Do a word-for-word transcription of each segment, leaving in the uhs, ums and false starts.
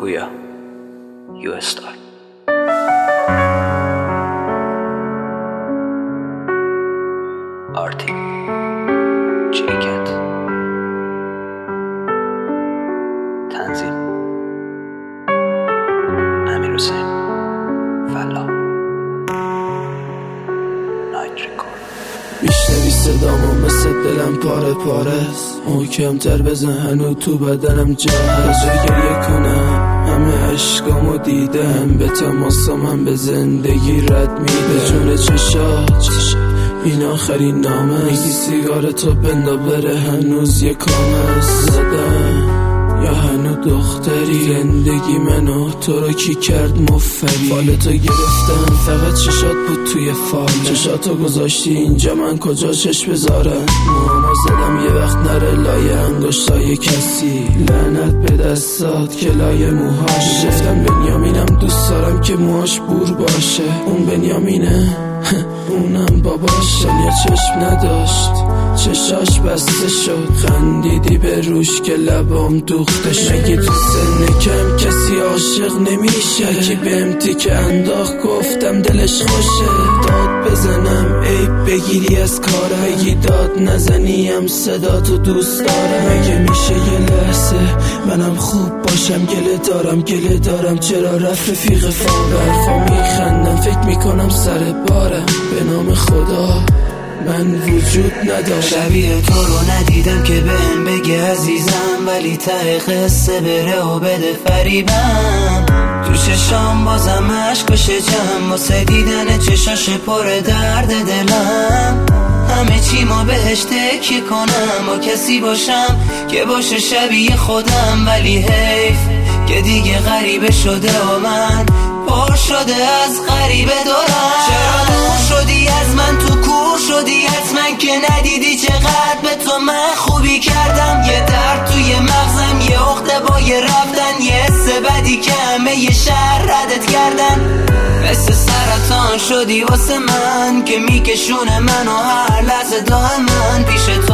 Puya, U S style. Arti, J-Cat. تنظیم امیر حسین فلا. نایت ریکورد. بیشتری صدامو مثل دلم پاره پاره است، محکم‌تر بزن هنو تو بدنم جا هست. گریه کنم همه عشقامو دیدم، به تماسم هم به زندگی رد میده. جون چشات این آخرین نامه، میگی سیگارتو بندا بره هنوز یه کام هست. زدم یا هنو دختری، زندگی منو تو رو کی کرد مفری. فالتو گرفتم فقط چشات بود توی فال، چشاتو گذاشتی اینجا من کجا چش بذارم. موهامو زدم یه وقت نره لایه انگشتای کسی، لعنت به دستات که لایه موهاش. گفتم بنیامینم دوست دارم که موهاش بور باشه، اون بنیامینه اونم باباش. یا چشم نداشت چشاش بسته شد، خندیدی به روش که لبام دوختش. مگه تو سن کم کسی عاشق نمیشه؟ کی بهم تیکه انداخت گفتم دلش خوشه. داد بزنم عیب بگیری از کارم، بگی داد نزنیم صدا تو دوست دارم. مگه میشه یه لحظه منم خوب باشم؟ گله دارم گله دارم چرا رفت رفیق فام. برفا میخندم فکر میکنم سر بارم، به نام خدا من وجود ندارم. شبیه تو رو ندیدم که بهم بگه عزیزم، ولی ته قصه بره و بده فریبم. تو چشام بازم عشق بشه جمع، واسه دیدن چشاش پر درد دلم. همه چی ما بهش تکیه کنم، با کسی باشم که باشه شبیه خودم. ولی حیف که دیگه غریبه شده و من پر شده از غریبه دارم. چرا دور شدی از من تو کور شدی حتما که ندیدی چقدر به تو من خوبی کردم. یه درد توی مغزم یه عقده با یه رفتن، یه حس بدی که همه یه شهر ردت کردن. مثل سرطان شدی واسه من که میکشونه منو هر لحظه دائما پیش تو،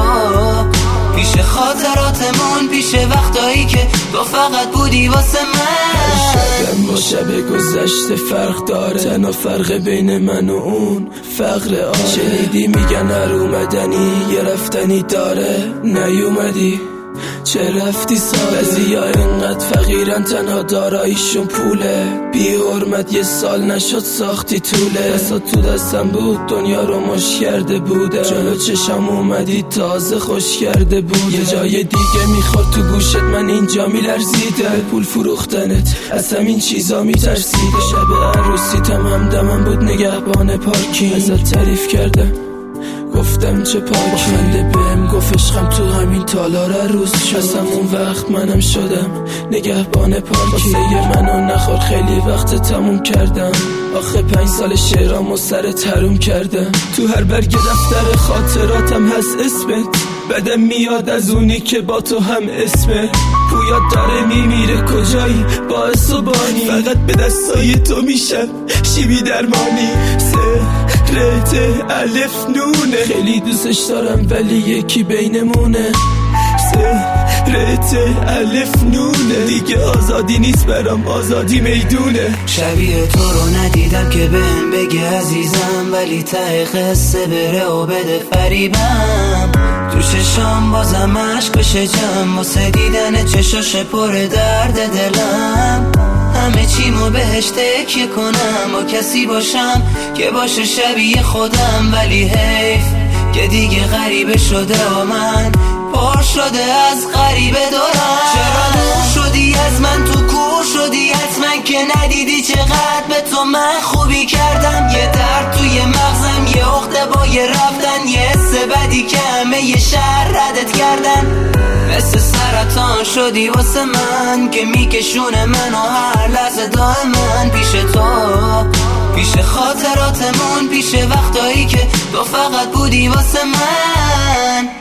پیش خاطراتمون، پیش وقتایی که تو فقط بودی واسه من. شبم با شب گذشته فرق داره، تنها فرق بین من و اون فقر آره. شنیدی میگن هر اومدنی یه رفتنی داره، نیومدی چه رفتی ساله. بعضیا اینقدر فقیرن تنها داراییشون پوله، بی حرمت یه سال نشد ساختی طوله. دستات تو دستم بود دنیا رو مش کرده بوده، جلو چشم اومدی تازه خوش کرده بوده. یه جای دیگه میخورد تو گوشت من اینجا میلرزیده، پول فروختنت از همین چیزا میترسیده. شب عروسیتم همدمم بود نگهبان پارکینگ، ازت تعریف کرده گفتم چه پاکی. خنده بهم گفت عشقم تو همین تالار روز شد. از همون وقت منم شدم نگهبان پارکی. واسه منو نخور خیلی وقت تموم کردم، آخه پنج سال شعرامو سر تروم کردم. تو هر برگ دفتر خاطراتم هست اسمت، بدم میاد از اونی که با تو هم اسمه. پویات داره میمیره کجایی باعث و بانی، فقط به دستای تو میشم شیبی درمانی. سرت الف نونه خیلی دوستش دارم ولی یکی بینمونه. سرت الف نونه دیگه آزادی نیست برام، آزادی میدونه. شبیه تو رو ندیدم که بهم بگه عزیزم، ولی ته قصه بره و بده فریبم. تو چشام بازم عشق بشه جمع، واسه دیدن چشاش پر درد دلم. همه چی مو بهش تکیه کنم، با کسی باشم که باشه شبیه خودم. ولی حیف که دیگه غریبه شده و من پر شده از غریبه دارم. چرا دور شدی از من تو کور شدی حتما که ندیدی چقدر به تو من خوبی کردم. یه درد توی مغزم یه عقده با یه رفتن، یه حس بدی که همه یه شهر ردت کردن. مثل سرطان شدی واسه من که میکشونه منو هر لحظه دائما پیش تو، پیش خاطراتمون، پیش وقتایی که تو فقط بودی واسه من.